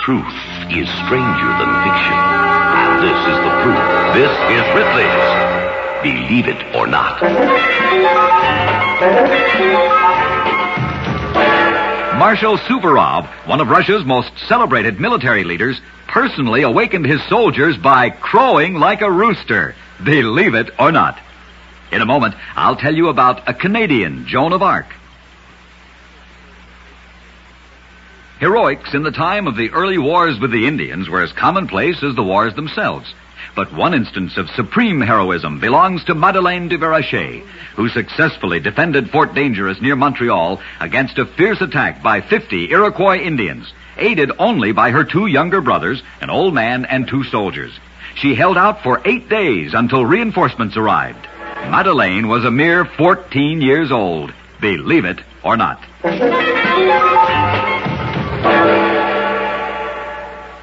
Truth is stranger than fiction. And this is the proof. This is Ripley's Believe It or Not. Marshal Suvorov, one of Russia's most celebrated military leaders, personally awakened his soldiers by crowing like a rooster. Believe it or not. In a moment, I'll tell you about a Canadian, Joan of Arc. Heroics in the time of the early wars with the Indians were as commonplace as the wars themselves. But one instance of supreme heroism belongs to Madeleine de Verachet, who successfully defended Fort Dangerous near Montreal against a fierce attack by 50 Iroquois Indians, aided only by her 2 younger brothers, an old man and 2 soldiers. She held out for 8 days until reinforcements arrived. Madeleine was a mere 14 years old. Believe it or not.